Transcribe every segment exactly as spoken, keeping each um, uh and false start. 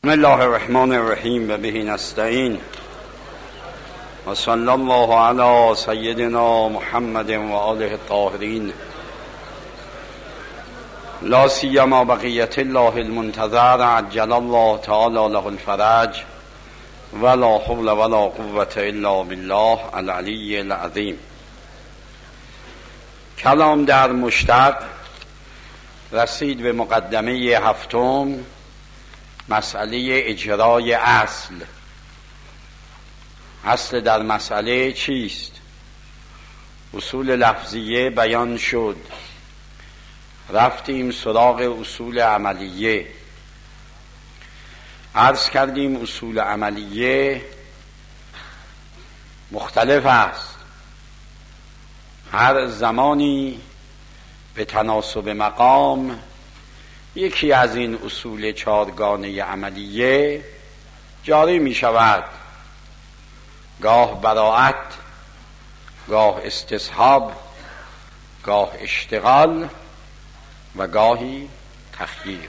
بسم الله الرحمن الرحیم و به نستعین و صلی الله علی سیدنا محمد و آله الطاهرین لا سیما بقیت الله المنتظر عجل الله تعالی له الفرج ولا حول ولا قوة الا بالله العلی العظیم. کلام در مشتق رسید به مقدمه هفتم، مسئله اجرای اصل. اصل در مسئله چیست؟ اصول لفظیه بیان شد، رفتیم سراغ اصول عملیه. عرض کردیم اصول عملیه مختلف است، هر زمانی به تناسب مقام یکی از این اصول چارگانه عملیه جاری می شود، گاه براءت، گاه استصحاب، گاه اشتغال و گاهی تخییر.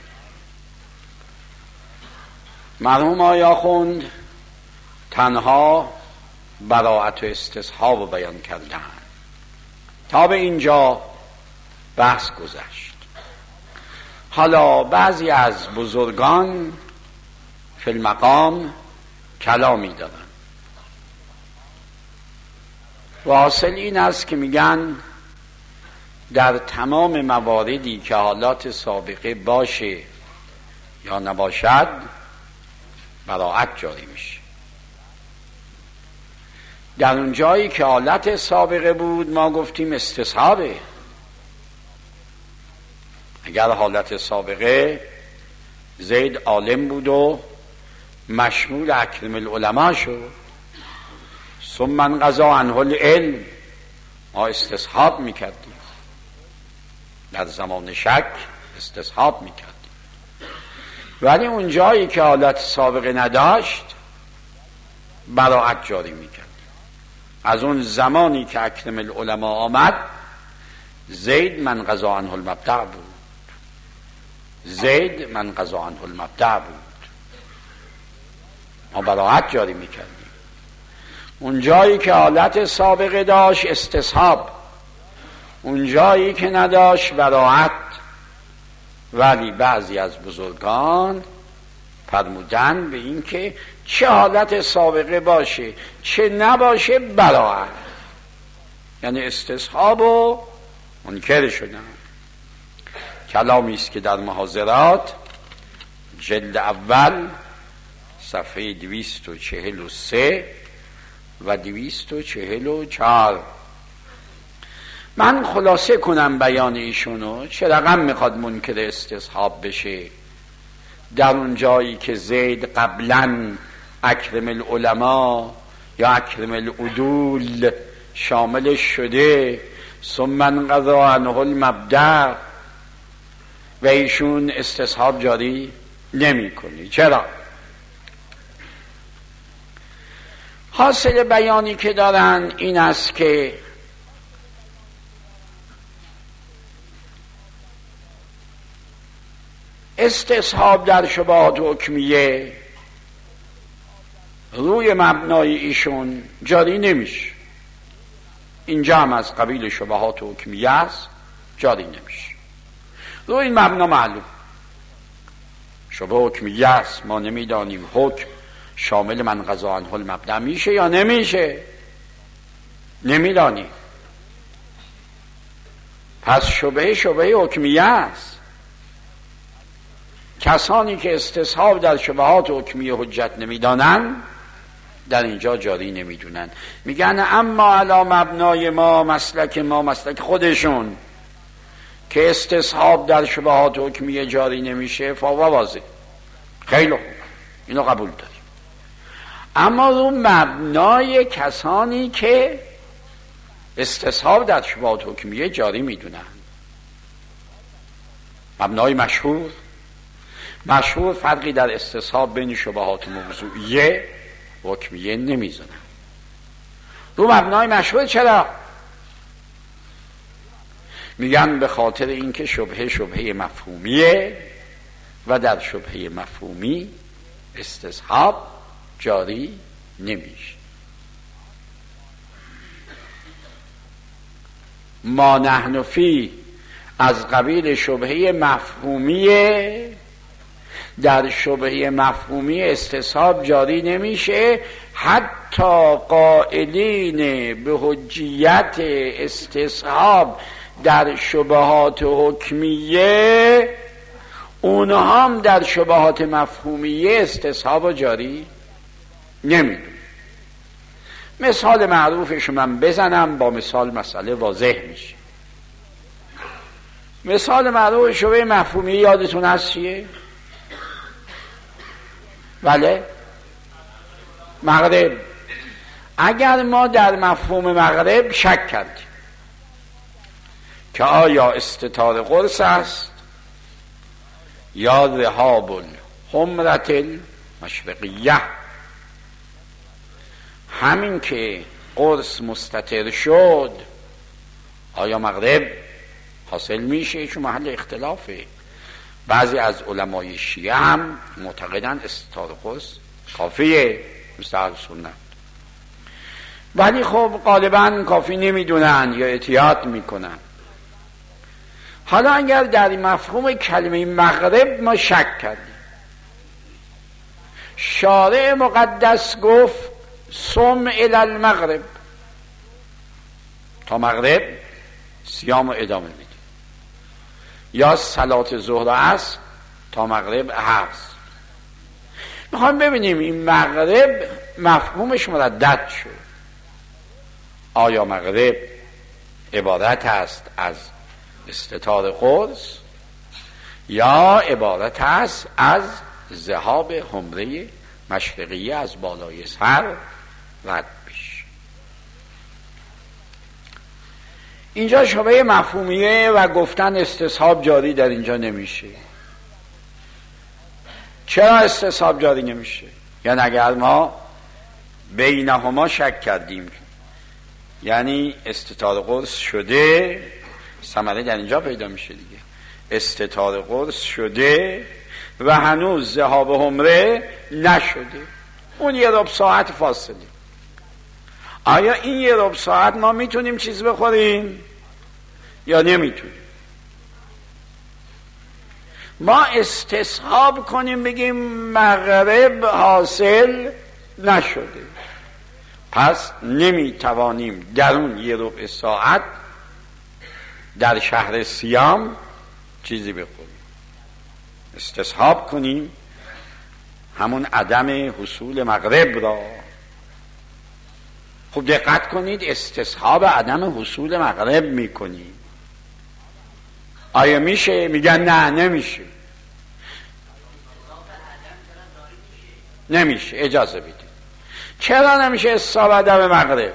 مرحوم آیا خوند تنها براءت و استصحاب رو بیان کردن. تا به اینجا بحث گذشت. حالا بعضی از بزرگان فی المقام کلامی دارن و حاصل این است که میگن در تمام مواردی که حالات سابقه باشه یا نباشد براءت جاری میشه. در اون جایی که حالت سابقه بود ما گفتیم استصحابه. اگر حالت سابقه زید عالم بود و مشمول اکرم العلماء شد، ثم انقضى عنه العلم، ما استصحاب میکردیم. در زمان شک استصحاب میکردیم. ولی اون جایی که حالت سابقه نداشت براءت جاری میکردیم. از اون زمانی که اکرم العلماء آمد زید من قضى عنه المبدع بود. زید من قضى عنه المبدع بود. ما براءت جاری میکردیم. اون جایی که حالت سابقه داشت استصحاب، اون جایی که نداشت براءت. ولی بعضی از بزرگان فرمودن به این که چه حالت سابقه باشه چه نباشه براءت، یعنی استصحاب و منکر شدن. کلامی است که در محاضرات جلد اول صفحه دویست و چهل و سه و دویست و چهل و چهار. من خلاصه کنم بیان ایشونو. چه رقم میخواد منکر استصحاب بشه؟ در اون جایی که زید قبلا اکرم العلماء یا اکرم العدول شاملش شده، ثم انقضى عنه المبدع، و ایشون استصحاب جاری نمی کنی. چرا؟ حاصل بیانی که دارن این است که استصحاب در شبهات حکمیه روی مبنای ایشون جاری نمیشه. اینجا هم از قبیل شبهات حکمیه است، جاری نمیشه. روی این مبنا معلوم شبه حکمیه است، ما نمیدانیم حکم شامل من قضى عنه المبدع میشه یا نمیشه، نمیدانیم. پس شبه شبه حکمیه است. کسانی که استصحاب در شبهات حکمیه حجت نمیدانن در اینجا جاری نمیدونن. میگن اما علی مبنای ما، مسلک ما، مسلک خودشون که استصحاب در شبهات حکمیه جاری نمیشه فوا واضح. خیلی خوب، اینو قبول داریم. اما رو مبنای کسانی که استصحاب در شبهات حکمیه جاری میدونن، مبنای مشهور مشهور فرقی در استصحاب بین شبهات موضوعیه و حکمیه نمیزنن. رو مبنای مشهور چرا؟ میگن به خاطر اینکه شبهه شبهه مفهومیه و در شبهه مفهومی استصحاب جاری نمیشه. ما نحن فی از قبیل شبهه مفهومیه. در شبهه مفهومی استصحاب جاری نمیشه. حتی قائلین به حجیت استصحاب در شبهات حکمیه، اونها هم در شبهات مفهومیه استصحاب جاری نمیدون. مثال معروفش من بزنم، با مثال مسئله واضح میشه. مثال معروف شبهه مفهومی یادتون هست چیه؟ بله، مغرب. اگر ما در مفهوم مغرب شک کردیم که آیا استتار قرص است یا ذهاب الحمرة المشرقیه، همین که قرص مستتر شد آیا مغرب حاصل میشه؟ چون محل اختلافه. بعضی از علمای شیعه هم معتقدند استتار قرص کافیه مثل اهل سنت، ولی خب غالبا کافی نمیدونن یا احتیاط میکنن. حالا اگر در مفهوم کلمه مغرب ما شک کردیم، شارع مقدس گفت صم الی المغرب، تا مغرب صیام ادامه میدیم، یا صلات ظهر است تا مغرب هست. میخوام ببینیم این مغرب مفهومش مردد شد. آیا مغرب عبارت است از استتار قرص یا عبارت است از ذهاب حمره مشرقیه از بالای سر رد بشه؟ اینجا شبهه مفهومیه و گفتن استصحاب جاری در اینجا نمیشه. چرا استصحاب جاری نمیشه؟ یعنی اگر ما بینهما شک کردیم، یعنی استتار قرص شده، ثمره در اینجا پیدا میشه دیگه. استتار قرص شده و هنوز ذهاب حمره نشده، اون یه ربع ساعت فاصله. آیا این یه ربع ساعت ما میتونیم چیز بخوریم یا نمیتونیم؟ ما استصحاب کنیم بگیم مغرب حاصل نشده، پس نمیتوانیم در اون یه ربع ساعت در شهر صیام چیزی بخوریم. استصحاب کنیم همون عدم حصول مغرب را. خب دقت کنید، استصحاب عدم حصول مغرب میکنیم. آیا میشه؟ میگن نه نمیشه. نمیشه، اجازه بدید. چرا نمیشه استصحاب عدم مغرب؟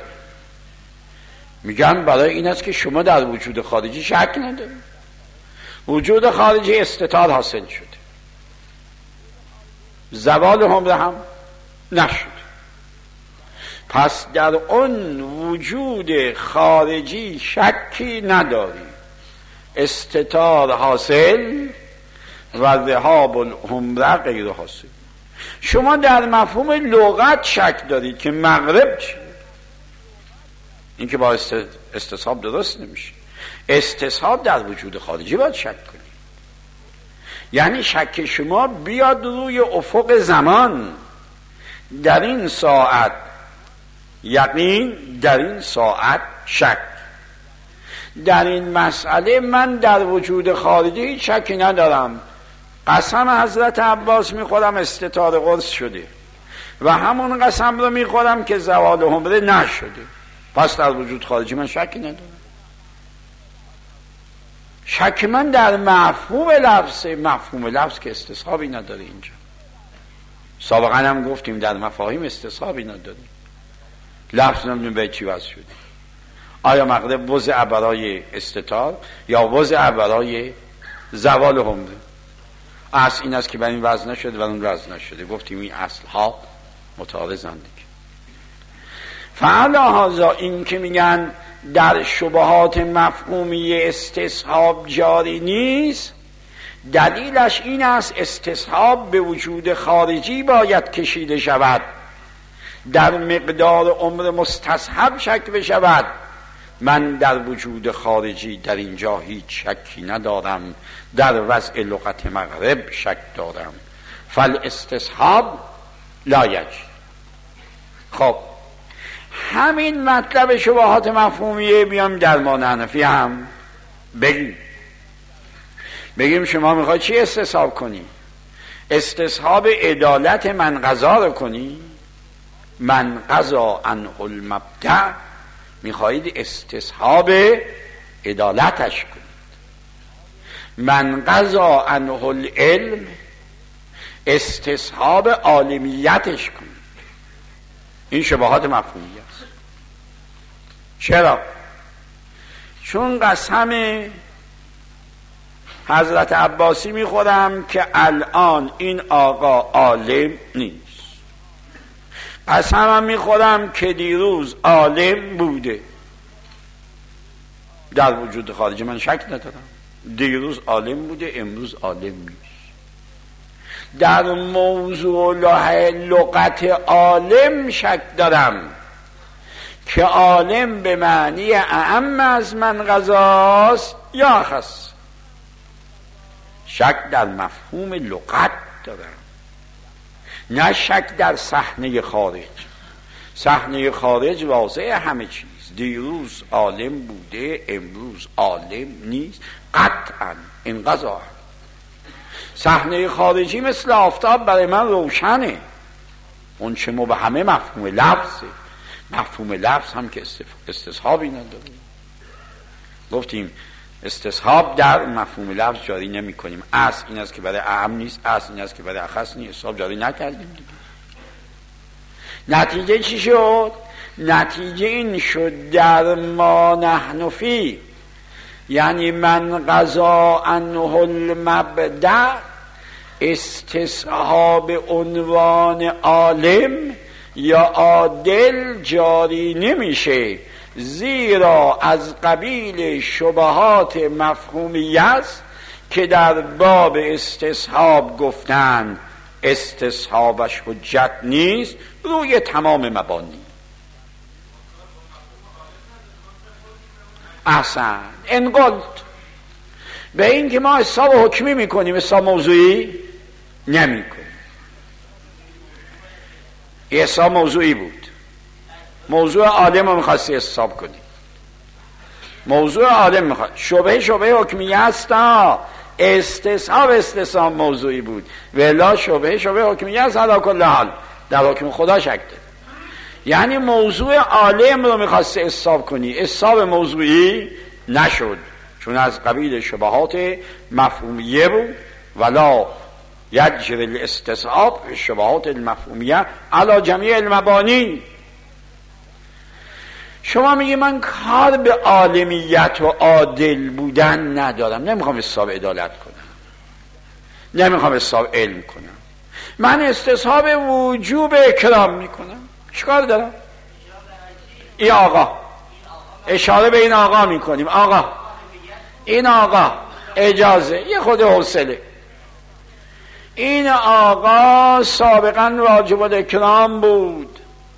میگن برای این است که شما در وجود خارجی شک ندارید. وجود خارجی استتار حاصل شده، زوال حمره هم نشد، پس در اون وجود خارجی شکی نداری، استتار حاصل و ذهاب الحمره غیر حاصل. شما در مفهوم لغت شک دارید که مغرب چیه، این که با استصحاب درست نمیشه. استصحاب در وجود خارجی باید شک کنید، یعنی شک شما بیاد روی افق زمان. در این ساعت یقین، در این ساعت شک. در این مسئله من در وجود خارجی شکی ندارم، قسم حضرت عباس میخورم استتار قرص شده و همون قسم رو میخورم که زوال حمره نشده، پس در وجود خارجی من شکی ندارم. شک من در مفهوم لفظ، مفهوم لفظ که استصحابی نداره. اینجا سابقا هم گفتیم در مفاهیم استصحابی نداریم. لفظ نمیدونم به چی وضع شده. آیا مغرب وضع برای استتار یا وضع برای زوال حمره؟ اصل این است که بر این وضع نشده و اون وضع نشده. گفتیم این اصل ها متعارضند دیگه. فعلا هذا این که میگن در شبهات مفهومی استصحاب جاری نیست، دلیلش این است استصحاب به وجود خارجی باید کشیده شود، در مقدار عمر مستصحب شک بشود. من در وجود خارجی در اینجا هیچ شکی ندارم، در وضع لغت مغرب شک دارم. فالاستصحاب لا یجوز. خب همین مطلب شبهات مفهومیه بیام در مان حنفی هم بگیم. بگیم شما میخوای چی استصحاب کنی؟ استصحاب عدالت من قضا رو کنی؟ من قضا عنه المبدع، میخواهید استصحاب عدالتش کنید. من قضا عنه العلم، استصحاب عالمیتش کنید. این شبهات مفهومی است. چرا؟ چون قسم حضرت عباسی میخورم که الان این آقا عالم نیست، قسمم میخورم که دیروز عالم بوده. در وجود خارجی من شک ندارم، دیروز عالم بوده، امروز عالم نیست. در موضوع لغت عالم شک دارم که عالم به معنی اعم از من قضاست یا خاص. شک در مفهوم لغت دارم، نه شک در صحنه خارج. صحنه خارج واضح همه چیز. دیروز عالم بوده، امروز عالم نیست، قطعا این قضا. صحنه خارجی مثل آفتاب برای من روشنه. اون چه مبهمه مفهوم لفظه. مفهوم لفظ هم که استصحابی نداره. گفتیم استصحاب در مفهوم لفظ جاری نمی کنیم. اصل این است که برای اعم نیست، اصل این است که برای اخص نیست. استصحاب جاری نکردیم دیگه. نتیجه چی شد؟ نتیجه این شد در ما نحن فی، یعنی من قضا عنه المبدع، استصحاب عنوان عالم یا عادل جاری نمیشه، زیرا از قبیل شبهات مفهومیه است که در باب استصحاب گفتند استصحابش حجت نیست روی تمام مبانی. احسن. انقلت به این که ما حساب حکمی میکنیم، حساب موضوعی نمی کنیم. یه حساب موضوعی بود، موضوع عالم رو میخواستی حساب کنی، موضوع عالم میخواد. شبه شبه حکمیه است، استصحاب استصحاب موضوعی بود، ولا شبه شبه حکمیه است. علی کل حال در حکم خدا شک ده. یعنی موضوع عالم رو میخواستی حساب کنی، حساب موضوعی نشد، چون از قبیل شبهات مفهومیه بود. ولا یجری الاستصحاب شبهات المفهومیه علی جمیع المبانی. شما میگی من کار به عالمیت و عادل بودن ندارم، نمیخوام حساب عدالت کنم، نمیخوام حساب علم کنم، من استصحاب وجوب اکرام میکنم. چیکار دارم؟ این آقا، اشاره به این آقا میکنیم، آقا این آقا اجازه، یه خود حوصله، این آقا سابقا واجب الاکرام بود،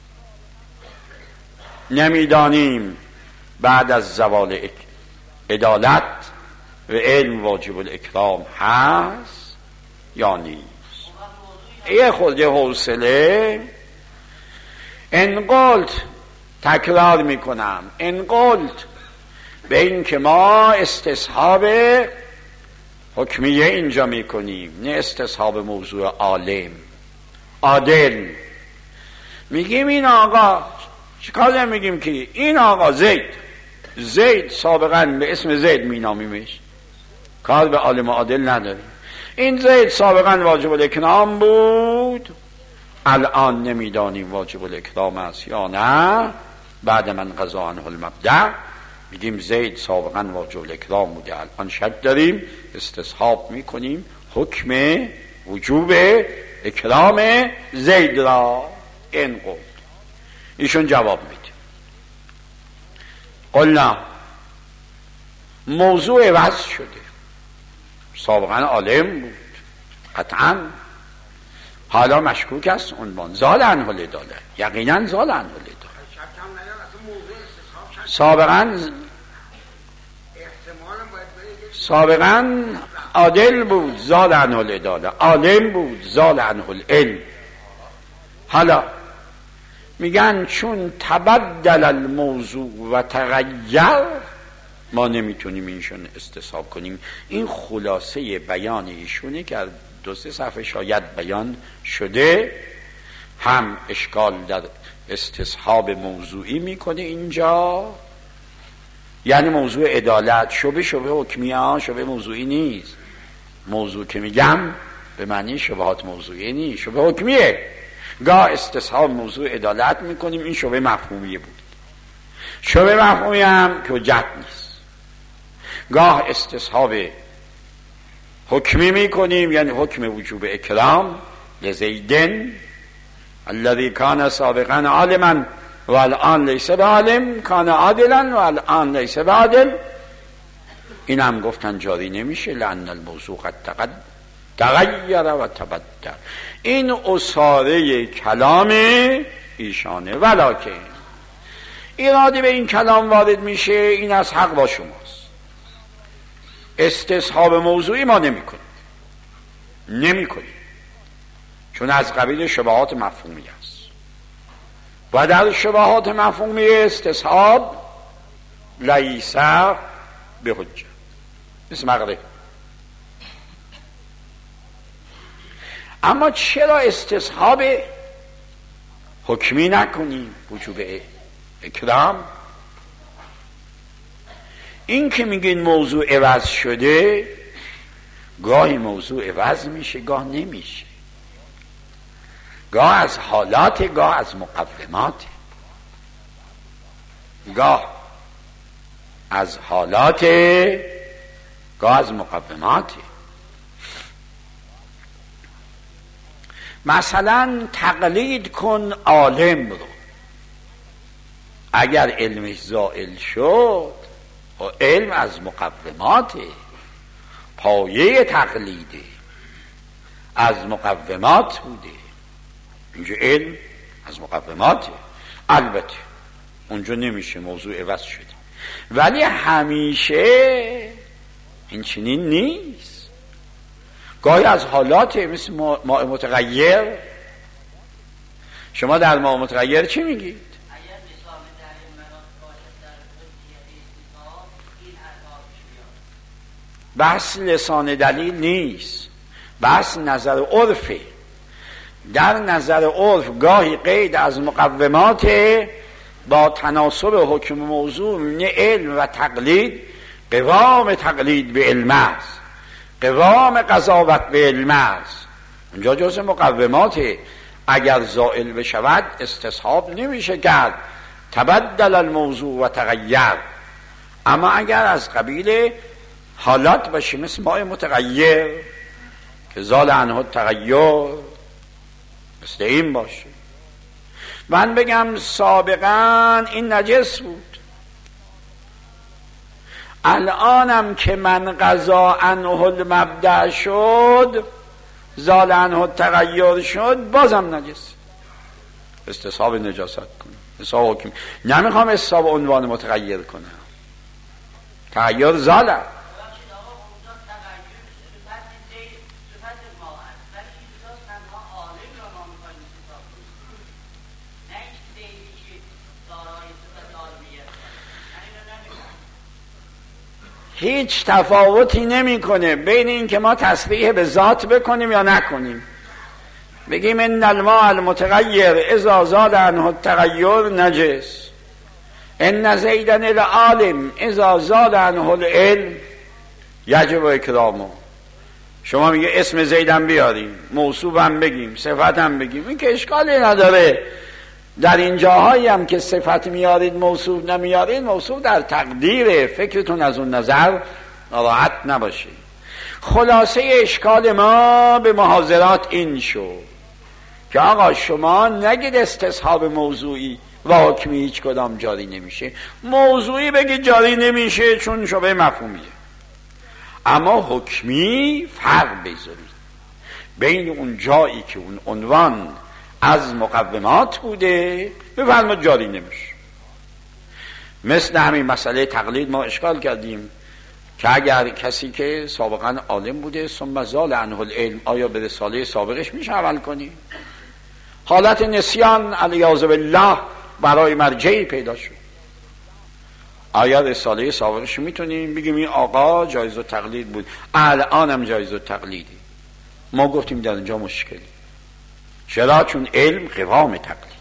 نمیدانیم بعد از زوال عدالت و علم واجب الاکرام هست یا نیست. یه خود حوصله. انقلت، تکرار میکنم، انقلت به این که ما استصحاب حکمیه اینجا میکنیم، نه استصحاب موضوع عالم عادل. میگیم این آقا، چیکار میگیم که این آقا زید، زید سابقا به اسم زید مینامیمش، کار به عالم عادل نداریم. این زید سابقا واجب الاکرام بود، الان نمیدانیم واجب الاکرام است یا نه. بعد من قضا عنه المبدع میگیم زید سابقا واجب الاکرام بوده، الان شک داریم، استصحاب میکنیم حکم وجوب اکرام زید را. این قول ایشون جواب میده، قلنا موضوع وضع شده، سابقا عالم بود قطعا، حالا مشکوک است عنوان زال عنه العداله، یقینا زال عنه العداله. سابقا سابقا عادل بود زال عنه العداله، عالم بود زال عنه العلم. حالا میگن چون تبدل الموضوع و تغییر ما نمیتونیم اینشون استصحاب کنیم. این خلاصه بیان ایشونه که دو سه صفحه شاید بیان شده، هم اشکال در استصحاب موضوعی میکنه اینجا، یعنی موضوع عدالت شبه شبه حکمیه ها، شبه موضوعی نیست. موضوع که میگم به معنی شبهات موضوعی نیست، شبه حکمیه. گاه استصحاب موضوع عدالت میکنیم، این شبه مفهومیه بود. شبه مفهومی هم که حجت نیست. گاه استصحاب حکمی میکنیم، یعنی حکم وجوب اکرام لزیدن الذي کان سابقا عالما و الان لیس بعالم، کان عادلا و الان لیس بعادل. این هم گفتن جاری نمیشه لأن الموضوع قد تغییر و تبدل. این اصاره کلام ایشانه. ولکن ایرادی به این کلام وارد میشه، این از حق با شماست. استصحاب موضوعی ما نمی کنیم نمی کنیم چون از قبیل شبهات مفهومی است و در شبهات مفهومی استصحاب لیس به حجت مثل مغرب. اما چرا استصحاب حکمی نکنیم وجوب اکرام؟ این که میگین موضوع عوض شده، گاهی موضوع عوض میشه گاه نمیشه، گاه از حالات گاه از مقومات، گاه از حالات گاه از مقومات. مثلا تقلید کن عالم رو، اگر علمش زائل شد و علم از مقوماته، پایه تقلیده از مقومات بوده، اینجا علم از مقوماته. البته اونجا نمیشه موضوع عوض شده، ولی همیشه این چنین نیست. گاهی از حالات مثل ماء متغیر. شما در ماء متغیر چی میگید؟ بحث لسان دلیل نیست، بحث نظر عرفه. در نظر عرف گاهی قید از مقومات با تناسب حکم موضوع نه علم و تقلید، قوام تقلید به علم است، قوام قضاوت به علم است. اونجا جز مقومات، اگر زائل بشود استصحاب نمیشه کرد، تبدل الموضوع و تغییر. اما اگر از قبیل حالات باشه مثل ماء متغیر که زال عنه التغیر، مثل این باشه. من بگم سابقا این نجس بود، الانم که من قضا عنه المبدأ شد، زال عنه التغیر شد، بازم نجس. استصحاب نجاست کنم، استصحاب حکم. نمیخوام استصحاب عنوان متغیر کنم، تغییر زاله. هیچ تفاوتی نمیکنه بین این که ما تصریح به ذات بکنیم یا نکنیم. بگیم ان الماء المتغیر اذا زال عنه التغیر نجس، ان زیدا العالم اذا زال عنه العلم یجب اکرامه. شما میگه اسم زیدم بیاریم، موصوفم بگیم، صفتم بگیم، این که اشکالی نداره. در این جاهایی هم که صفت میارید موصوف نمیارید، موصوف در تقدیر، فکرتون از اون نظر ناراحت نباشه. خلاصه اشکال ما به محاضرات این شد که آقا شما نگید استصحاب موضوعی و حکمی هیچ کدام جاری نمیشه، موضوعی بگید جاری نمیشه چون شبه مفهومیه. اما حکمی فرق بذارید بین اون جایی که اون عنوان از مقومات بوده بفرمایید جاری نمیشه. مثل همین مسئله تقلید ما اشکال کردیم که اگر کسی که سابقا عالم بوده ثم زال عنه العلم آیا به رساله سابقش میشه عمل کنی؟ حالت نسیان علیاذ بالله برای مرجعی پیدا شد، آیا رساله سابقش میتونیم بگیم این آقا جایز التقلید بود الانم جایز التقلیدی؟ ما گفتیم در اینجا مشکلی. چرا؟ چون علم قوام تقلید.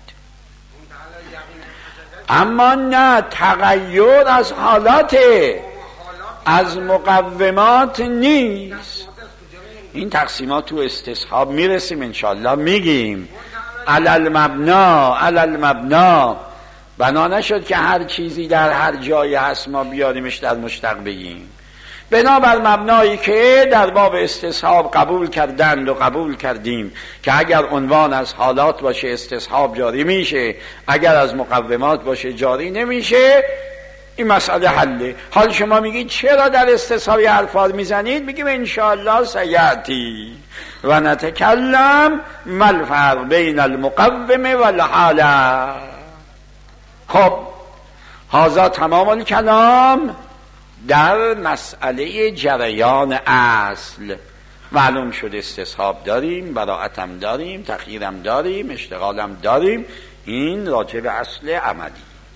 اما نه، تغییر از حالات از مقومات نیست. این تقسیمات تو استصحاب میرسیم انشالله میگیم. علل مبنا علل مبنا بنا نشد که هر چیزی در هر جایی هست ما بیاریمش در مشتق بگیم. بنابر مبنایی که در باب استصحاب قبول کردند و قبول کردیم که اگر عنوان از حالات باشه استصحاب جاری میشه، اگر از مقومات باشه جاری نمیشه، این مسئله حله. حال شما میگید چرا در استصحاب الفاظ میزنید؟ میگیم انشاءالله سیاتی و نتکلم ما الفرق بین المقوم و الحاله. خب هذا تمام الکلام در مسئله جریان اصل. معلوم شد استصحاب داریم، براءتم داریم، تخییرم داریم، اشتغالم داریم. این راجع به اصل عملی.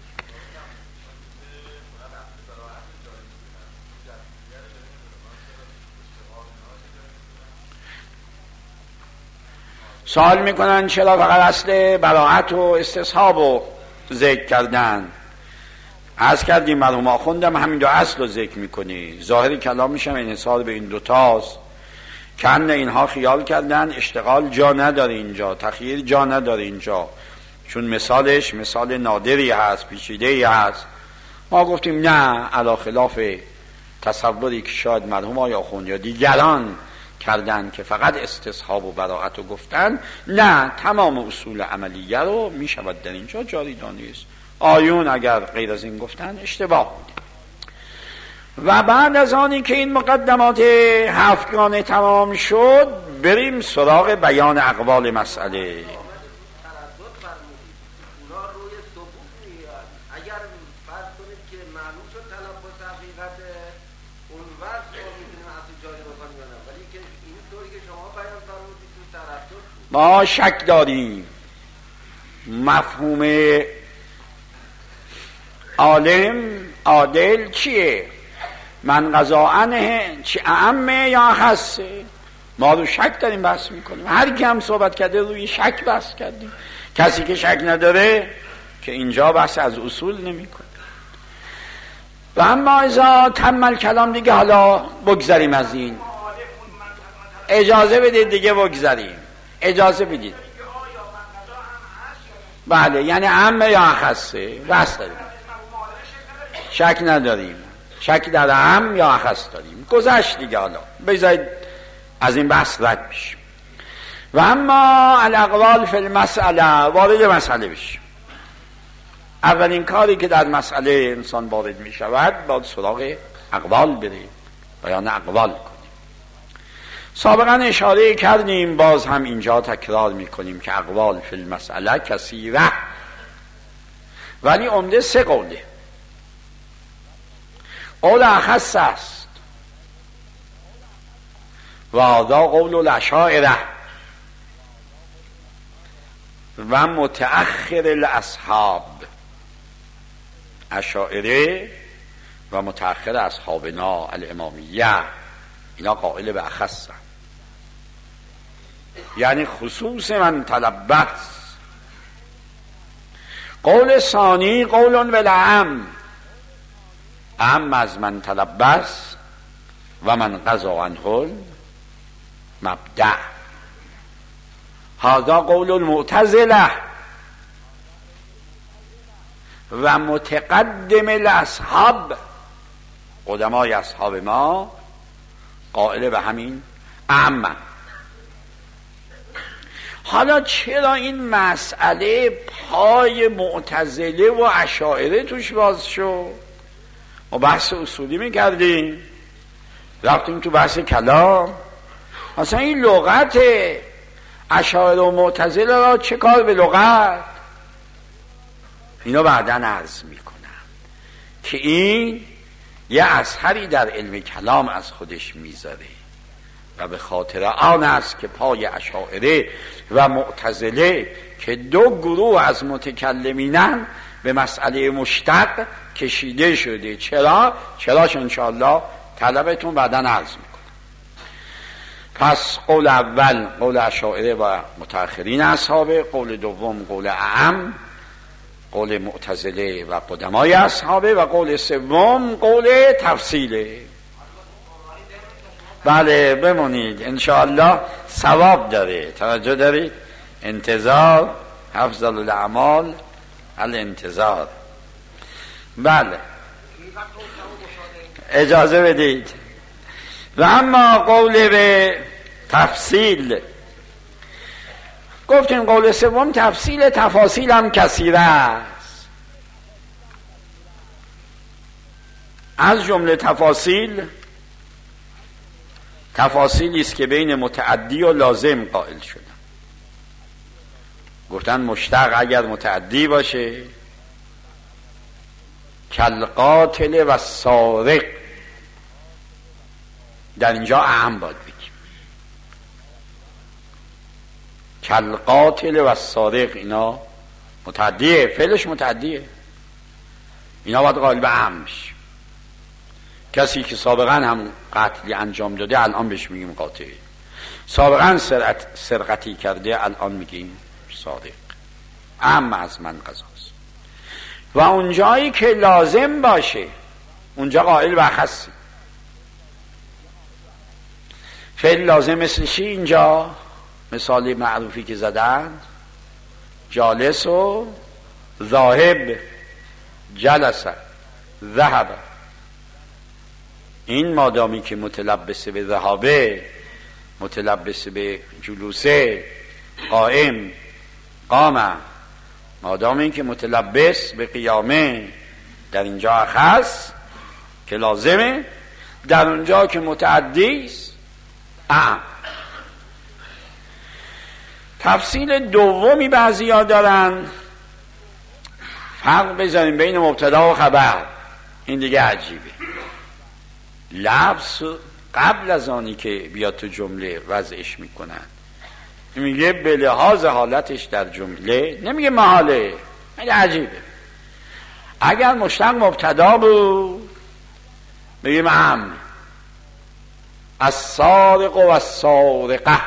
سوال میکنن چرا فقط اصل براءت و استصحاب رو ذکر کردن؟ عرض کردیم مرحوم آخوندم همین دو اصل رو ذکر میکنی. ظاهری کلام میشم انحصار به این دوتاست. کن اینها خیال کردن اشتغال جا نداره اینجا، تخییر جا نداره اینجا، چون مثالش مثال نادری هست، پیچیده‌ای هست. ما گفتیم نه، علی خلاف تصوری که شاید مرحوم آقای آخوند یا دیگران کردن که فقط استصحاب و براءت رو گفتن، نه، تمام اصول عملیه رو میشود در اینجا جاری دانست. آیون اگر غیر از این گفتن اشتباه بود. و بعد از آنی که این مقدمات هفتگانه تمام شد بریم سراغ بیان اقوال مسئله. ما شک داریم مفهوم عالم عادل چیه؟ من قضاءنه چی اعمه یا خاصه؟ ما رو شک داریم بحث میکنیم. هر کی هم صحبت کرده روی شک بحث کردیم. کسی که شک نداره که اینجا بحث از اصول نمیکنه. و اما ازا تمل کلام دیگه حالا بگذاریم از این. اجازه بدید دیگه بگذاریم. اجازه بدید. بله، یعنی عامه یا خاصه بحث داریم. شک نداریم. شک در عام یا خاص داریم. گذشت دیگه. حالا بذارید از این بحث رد بشیم. و اما الاقوال فی المسئله، وارد مسئله بشیم. اولین کاری که در مسئله انسان وارد می شود باید سراغ اقوال بریم، بیان اقوال کنیم. سابقا اشاره کردیم، باز هم اینجا تکرار می کنیم که اقوال فی المسئله کثیره، ولی عمده سه قوله. قول اخص است و هذا قول الاشاعره و متأخر الاصحاب. اشاعره و متأخر اصحابنا الامامیه اینا قائل به اخص، یعنی خصوص من تلبس. قول ثانی قول بالعام، عام از من تلبس و من قضا عنه مبدأ. هذا قول المعتزله و متقدم الاصحاب. قدمای اصحاب ما قائل به همین عام. حالا چرا این مسئله پای معتزله و اشاعره توش باز شد؟ ما بحث اصولی میکردیم رفتیم تو بحث کلام. اصلا این لغت اشاعره و معتزله را چه کار به لغت؟ اینا بعداً عرض میکنم که این یه اثری در علم کلام از خودش میذاره و به خاطر آن است که پای اشاعره و معتزله که دو گروه از متکلمینن به مسئله مشتق کشیده شده. چرا؟ چراش انشاءالله طلبتون بعداً عرض میکنم. پس قول اول قول اشاعره و متأخرین اصحابه، قول دوم قول اعم قول معتزله و قدمای اصحابه، و قول سوم قول تفصیله. بله بمونید انشاءالله، ثواب داره. توجه دارید؟ انتظار افضل الاعمال الانتظار. بله اجازه بدید. و اما قول به تفصیل، گفتیم قول سوم تفصیل، تفاصیل هم کثیره است. از جمله تفاصیل تفاصیلی است که بین متعدی و لازم قائل شدن. گفتن مشتق اگر متعدی باشه کالقاتل و سارق، در اینجا اهم باید بگیم کالقاتل و سارق، اینا متعدیه، فعلش متعدیه، اینا باید قائل به اهم بشه. کسی که سابقا هم قتلی انجام داده الان بهش میگیم قاتل، سابقا سرقت سرقتی کرده الان میگیم سارق، اهم از من قضاست. و اونجایی که لازم باشه اونجا قائل به خاصی. فعل لازم مثل چی اینجا؟ مثال معروفی که زدن جالس و ذاهب، جلس ذهب، این مادامی که متلبس به ذهابه، متلبس به جلوسه، قائم قامه، مادام این که متلبس به قیامه، در اینجا اخص که لازمه، در اونجا که متعدیست اهم. تفصیل دومی بعضی ها دارن فرق بذاریم بین مبتدا و خبر. این دیگه عجیبه. لفظ قبل از آنی که بیاد تو جمله وضعش میکنن، میگه به لحاظ حالتش در جمله، نمیگه محاله. این عجیبه. اگر مشتق مبتدا بود بگیم اهم، السارق و السارقه،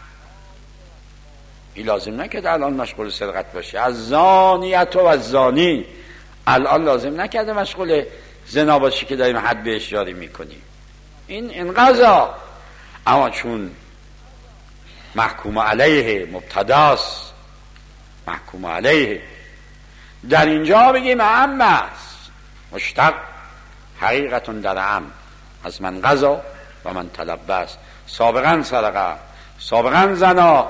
این لازم نکرده الان مشغول سرقت باشه. از زانیت و از زانی، الان لازم نکرده مشغول زنا باشه که داریم حد بهش جاری میکنیم. این انقضا. اما چون محکوم علیه مبتداست، محکوم علیه، در اینجا بگیم اهم است. مشتق حقیقتون در اهم، از من قضا و من تلبس، سابقا سرقه، سابقا زنا.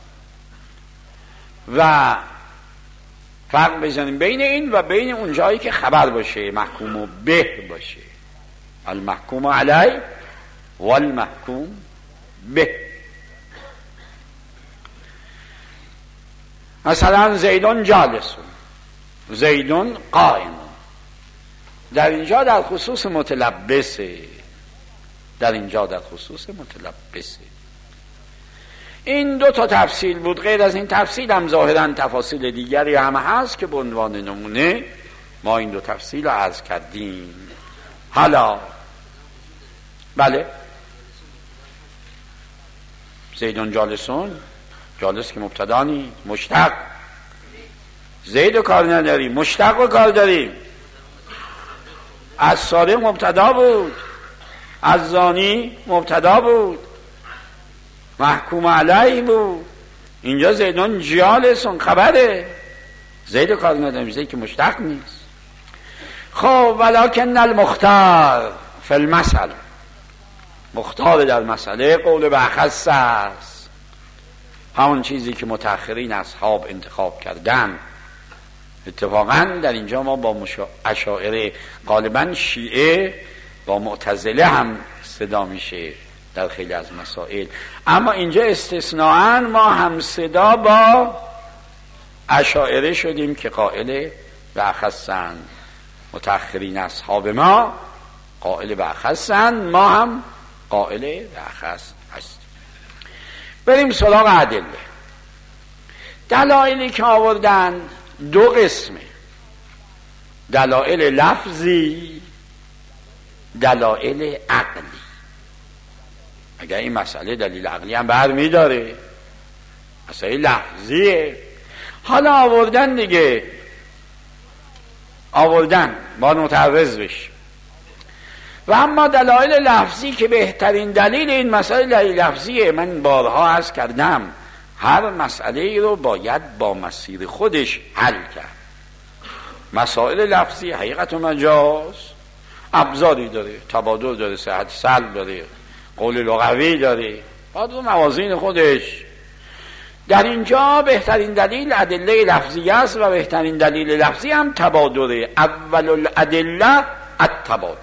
و فرق بزنیم بین این و بین اون جایی که خبر باشه، محکوم به باشه. المحکوم علی و المحکوم به. مثلا زیدون جالسون، زیدون قائمون، در اینجا در خصوص متلبسه، در اینجا در خصوص متلبسه. این دو تا تفصیل بود. غیر از این تفصیل هم ظاهراً تفاصیل دیگری هم هست که به عنوان نمونه ما این دو تفصیل رو عرض کردیم. حالا بله، زیدون جالسون، جالس که مبتدا نیست، مشتق. زید و کار نداریم، مشتق و کار داریم. از سارق مبتدا بود، از زانی مبتدا بود، محکوم علیه بود. اینجا زیدون جالسون خبره، زید و کار نداریم، زید که مشتق نیست. خب ولکن المختار فی المثل، مختار در مسئله قول به اخص است، همون چیزی که متأخرین اصحاب انتخاب کردن. اتفاقا در اینجا ما با اشاعره، غالبا شیعه با معتزله هم صدا میشه در خیلی از مسائل. اما اینجا استثناءً ما هم صدا با اشاعره شدیم که قائل و اخصند، متأخرین اصحاب ما قائل و اخصند، ما هم قائل و اخص هستیم. بریم سراغ ادله. دلایلی که آوردن دو قسمه: دلایل لفظی، دلایل عقلی. اگر این مسئله دلیل عقلی هم بر می داره، مسئله لفظیه. حالا آوردن دیگه، آوردن با متعرض بشه. و اما دلایل لفظی که بهترین دلیل این مسئله دلیل لفظیه. من بارها عرض کردم هر مسئله رو باید با مسیر خودش حل کرد. مسائل لفظی حقیقت و مجاز ابزاری داره، تبادل داره، صحت سلب داره، قول لغوی داره، باید رو موازین خودش. در اینجا بهترین دلیل ادله لفظی است و بهترین دلیل لفظی هم تبادله. اول الادله التبادل.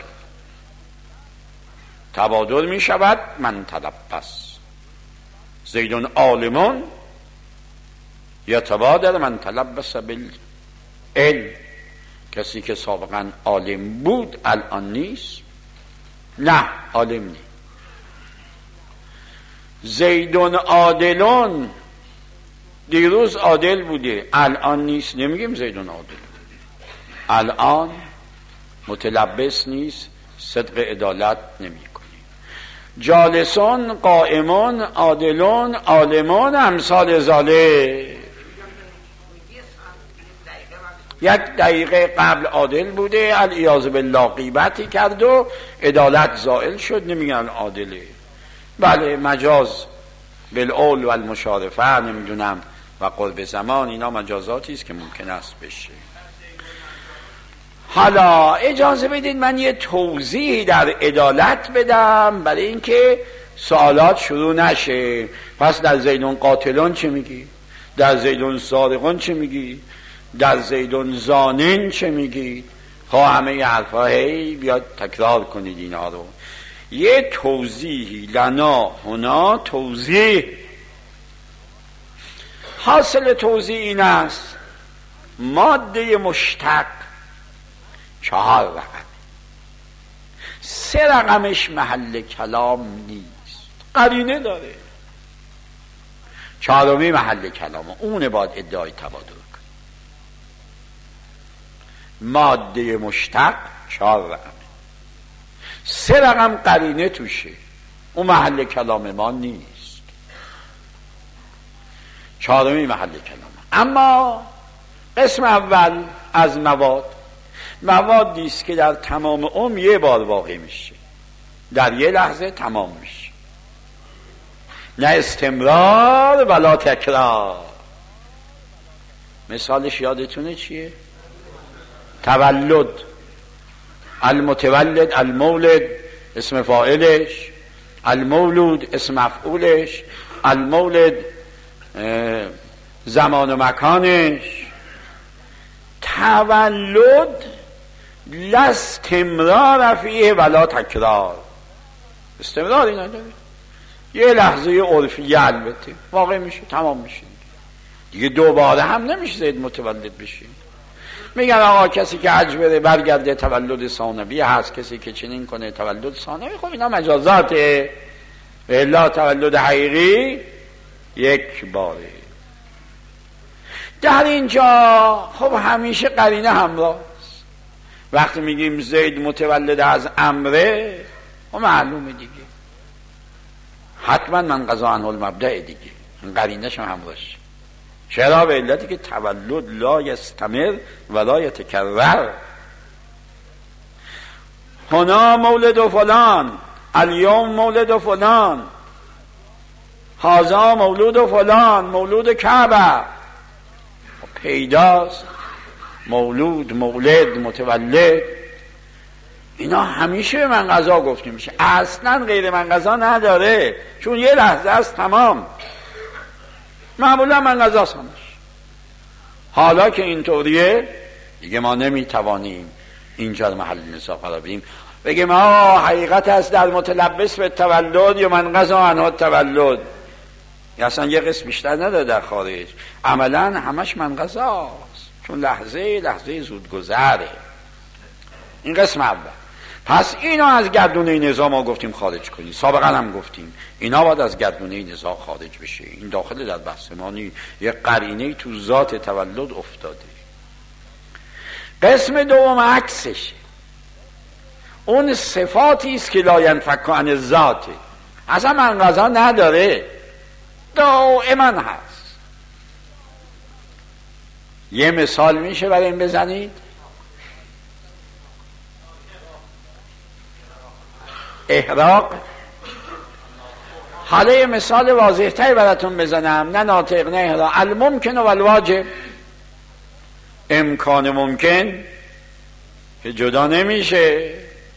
تبادل می شود من تلبس زیدون عالمون یتبادل من تلبس بالعلم. کسی که سابقا عالم بود الان نیست، نه عالم نیست. زیدون عادلون، دیروز عادل بوده الان نیست، نمیگیم زیدون عادل، الان متلبس نیست، صدق عدالت نمی کنیم. جالسون، قائمون، عادلون، عالمون، امثال ذالک. یک دقیقه قبل عادل بوده، العیاذ بالله غیبتی کرد و عدالت زائل شد، نمیگن عادله. بله مجاز بالعول و المشارفه نمیدونم و قرب زمان، اینا مجازاتی است که ممکن است بشه. حالا اجازه بدید من یه توضیح در عدالت بدم برای اینکه سوالات شروع نشه. پس در زیدون قاتلون چه میگی؟ در زیدون سارقون چه میگی؟ در زیدون زانین چه میگی؟ خواه همه ی حرفا هی بیاد تکرار کنید اینا رو. یه توضیحی لنا هنا توضیح. حاصل توضیح این است ماده مشتق چهار رقم، سه رقمش محل کلام نیست، قرینه داره. چهارمی محل کلامه، اون باید ادعای تبادل کن. ماده مشتق چهار رقم، سه رقم قرینه توشه، اون محل کلام ما نیست. چهارمی محل کلام. اما قسم اول از مواد، موادی است که در تمام عمر یه بار واقع میشه، در یه لحظه تمام میشه، نه استمرار ولا تکرار. مثالش یادتونه چیه؟ تولد، المتولد، المولد اسم فاعلش، المولود اسم مفعولش، المولد زمان و مکانش. تولد لا استمرار فیه ولا تکرار، استمراری نداره، یه لحظه عرفیه البته واقع میشه، تمام میشه دیگه. دوباره هم نمیشه زید متولد بشه. میگن آقا کسی که حج بره برگرده تولد ثانوی هست، کسی که چنین کنه تولد ثانوی. خب اینا مجازاته، الا تولد حقیقی یک باره. در اینجا خب همیشه قرینه همراه است. وقتی میگیم زید متولد از امره، خب معلومه دیگه، حتما من قضا عنه المبدأ دیگه، این قرینه‌ش هم همراهش. چرا؟ به علتی که تولد لا یستمر ولا یتکرر. هنا مولد فلان، الیوم مولد فلان، هذا مولود فلان، مولود کعبه. پیداست مولود، مولد، متولد، اینا همیشه به من قضا گفته میشه، اصلا غیر من قضا نداره، چون یه لحظه است تمام. معمولا من قضا همش. حالا که اینطوریه دیگه ما نمیتوانیم اینجا محل نزاع قرار بدیم. بگیم آه حقیقت است در متلبس به تولد یا من قضا عنه تولد، یا اصلا یه قسم بیشتر نداره در خارج، عملا همش من قضاست، چون لحظه لحظه زود گذره. این قسم اول. پس اینا از گردونه نظام ما گفتیم خارج کنید، سابقا هم گفتیم اینا باید از گردونه نظام خارج بشه. این داخل در بحث ما نی، یه قرینه تو ذات تولد افتاده. قسم دوم عکسشه، اون صفاتی است که لا ینفک عن ذاته، اصلا من قضا نداره، دائما هست. یه مثال میشه برای این بزنید؟ احراق. حالا یه مثال واضح تری براتون بزنم، نه ناطق نه احراق. الممکن و الواجب، امکان ممکن که جدا نمیشه،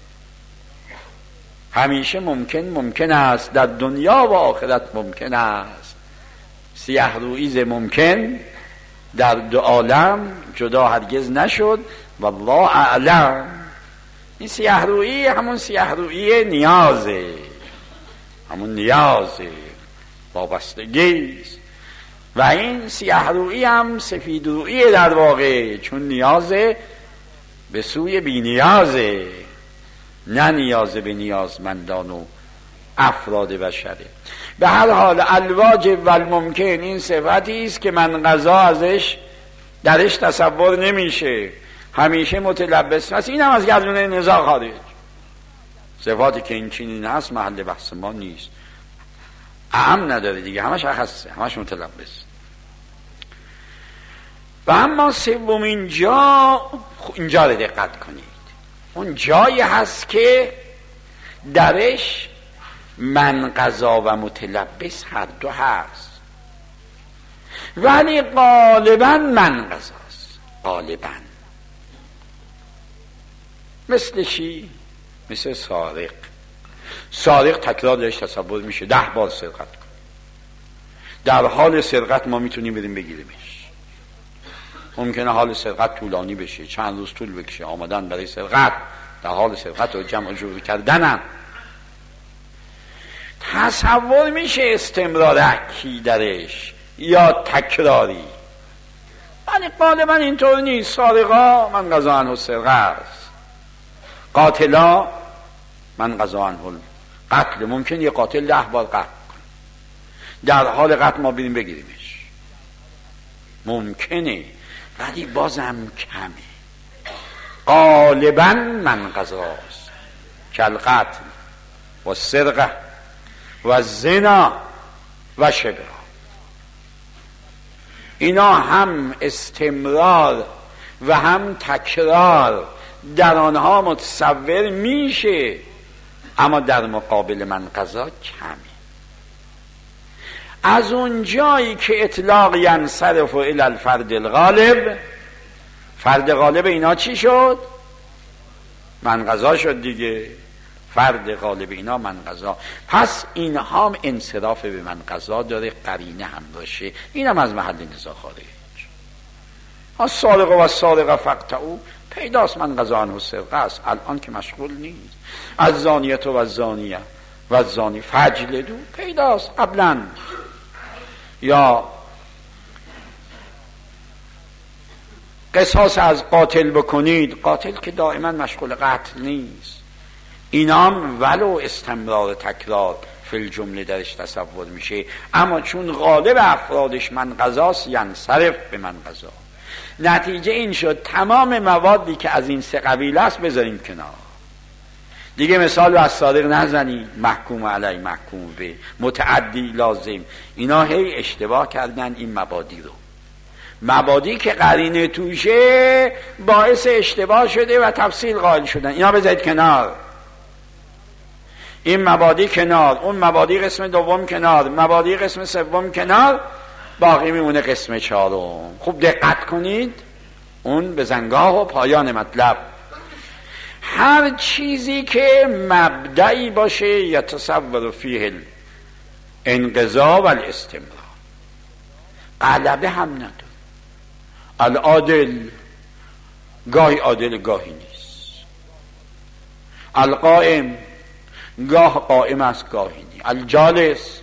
همیشه ممکن ممکن است، در دنیا و آخرت ممکن است. سیه رویز ممکن در دو عالم جدا هرگز نشد، والله اعلم. این سیه رویی همون سیه رویی نیازه، همون نیازه، وابستگیست. و این سیه رویی هم سفید رویی در واقع، چون نیازه به سوی بی نیازه، نه نیازه به نیازمندان و افراد بشره. به هر حال الواجب و الممکن این صفتی است که من قضا ازش درش تصور نمیشه، همیشه متلبس است. این هم از گردونه نزاع خارج. صفاتی که این چنین هست محل بحث ما نیست، اهم نداره دیگه، همش اخصه، همش متلبس. و اما سومین جا، اینجا رو دقت کنید، اون جایی هست که درش من قضا و متلبس هر دو هست، ولی غالبا من قضاست. غالبا مثل چی؟ مثل سارق. سارق تکرار درش تصور میشه، ده بار سرقت کن، در حال سرقت ما میتونیم بریم بگیریمش. ممکنه حال سرقت طولانی بشه، چند روز طول بکشه آمدن برای سرقت، در حال سرقت و جمع جور کردنم. تصور میشه استمرار اکی درش یا تکراری، ولی غالبا اینطور نیست. سارقا من قضا عنه سرقه است، قاتلا من قضا عنه قتل. ممکن یه قاتل ده بار قتل کنه، در حال قتل ما بریم بگیریمش، ممکنه، ولی بازم کمه. غالبا من قضاست، کالقتل و سرقه و زنا و شبه. اینا هم استمرار و هم تکرار در آنها متصور میشه، اما در مقابل من قضا کمه. از اون جایی که اطلاق ینصرف الی الفرد الغالب، فرد غالب اینا چی شد؟ من قضا شد دیگه، فرد غالب اینا من قضا. پس اینها هم انصراف به من قضا داره، قرینه هم باشه، این هم از محل نزاع خارج. از سارق و سارق فقطعوا پیداست من قضا عنه سرقه است، الان که مشغول نیست. از زانیت و زانیه و زانی فجلدو پیداست قبلا. یا قصاص از قاتل بکنید، قاتل که دائما مشغول قتل نیست. اینام ولو استمرار تکرار فی الجمله درش تصور میشه، اما چون غالب افرادش من قضاست ینصرف به من قضا. نتیجه این شد تمام موادی که از این سه قبیله است بذاریم کنار دیگه. مثال از صادق نزنید، محکوم علی، محکوم به، متعدی، لازم. اینا هی اشتباه کردن این مبادی رو. مبادی که قرینه توشه باعث اشتباه شده و تفصیل قائل شدن. اینا بذارید کنار، این مبادی کنار، اون مبادی قسم دوم کنار، مبادی قسم سوم کنار، باقی میمونه قسم چهارم. خوب دقت کنید، اون به زنگاه و پایان مطلب. هر چیزی که مبدعی باشه یا تصور فیه انقضا و الاستمرار، غلبه هم نداره. العادل گاهی عادل گاهی نیست، القائم گاه قائم است گاهی نی، الجالس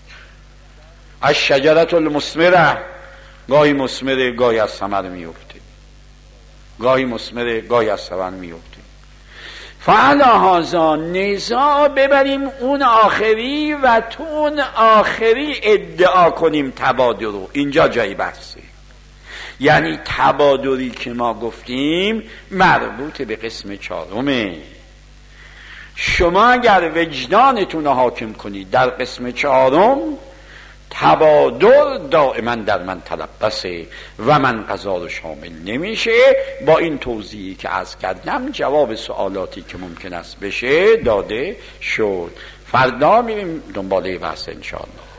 الشجرة المثمره گاهی مثمره گاهی از ثمر میفته، گاهی مثمره گاهی از ثمر میفته. فعلا هذا نزاع ببریم اون آخری و تو اون آخری ادعا کنیم تبادر رو، اینجا جای بحثه. یعنی تبادری که ما گفتیم مربوط به قسم چهارمه. شما اگر وجدانتون رو حاکم کنید در قسم چهارم، تبادر دائما در من تلبسه و من قضا رو شامل نمیشه. با این توضیحی که عرض کردم جواب سوالاتی که ممکن است بشه داده شد. فردا میریم دنباله بحث انشاءالله.